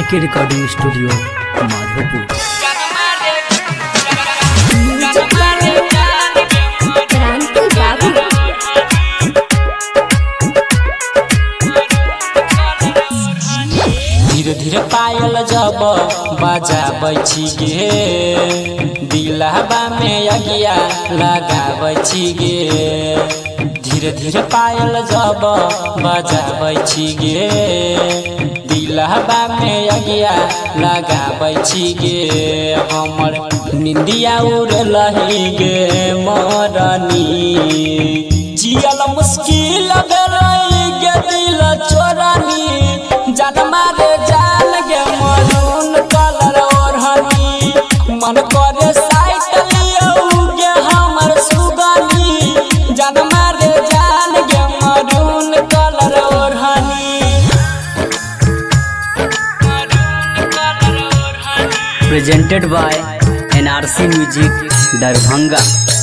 जेके recording studio Madhopur. धीरे धीरे पायल जब बजाबै छी गे, दिलहबा में अगिया लगाबै छी गे। धीरे धीरे पायल जब बजाबै छी गे, दिलहबा में अगिया लगाबै छी गे। हमर निंदिया उड़लही गे मोरनी, जियल मुश्किल भेलै गे दिल चोरनी। जान मारे जान गे मरून कलर ओढ़नी, मन करे साइट लियो गे हमर सुगनी। जान मारे जान गे मरून कलर ओढ़नी। Presented by NRC music Darbhanga.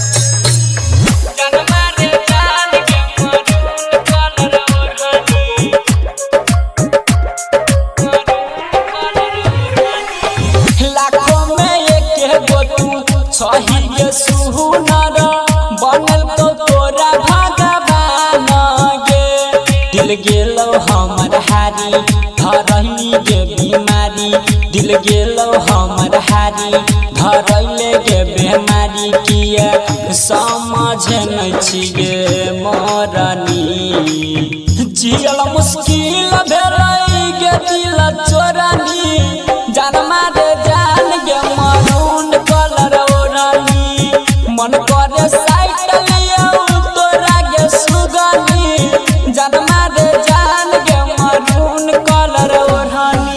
छही गे सुहुनर बनल तो तोरा भगवान गे। दिल गेलो हमर हारी धरैली गे बीमारी, दिल गेलो हमर हारी धरैले गे बीमारी। किया समझ नै छी गे मोरनी, जियल मुश्किल भेलै गे दिल चोरनी। जान मारे जान गे मरून कलर ओढ़नी, मन करे साइट लियो तोरा गे सुगनी। जान मारे जान गे मरून कलर ओढ़नी।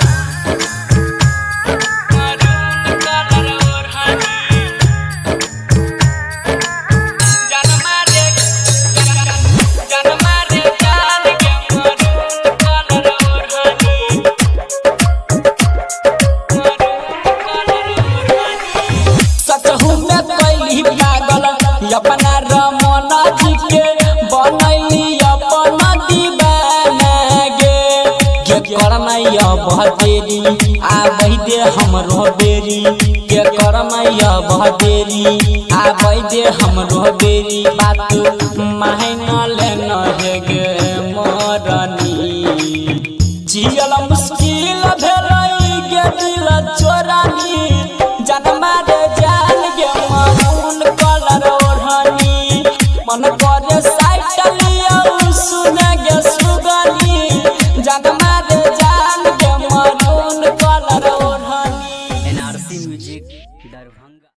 अपना रमना जी के बनैली अपना दीवाना गे। के करमैया बहदेरी आबै दे हमरो बेरी, के करमैया बहदेरी आबै दे हमरो बेरी। बात माइन लेन हे गे मोरनी, जियल मुश्किल भेलै गे दिल चोरनी। जान मारे जान गे मरून कलर ओढ़नी, मन करे साइट लियो सुने गे सुगनी। जान मारे जान गे मरून कलर ओढ़नी। NRC music Darbhanga.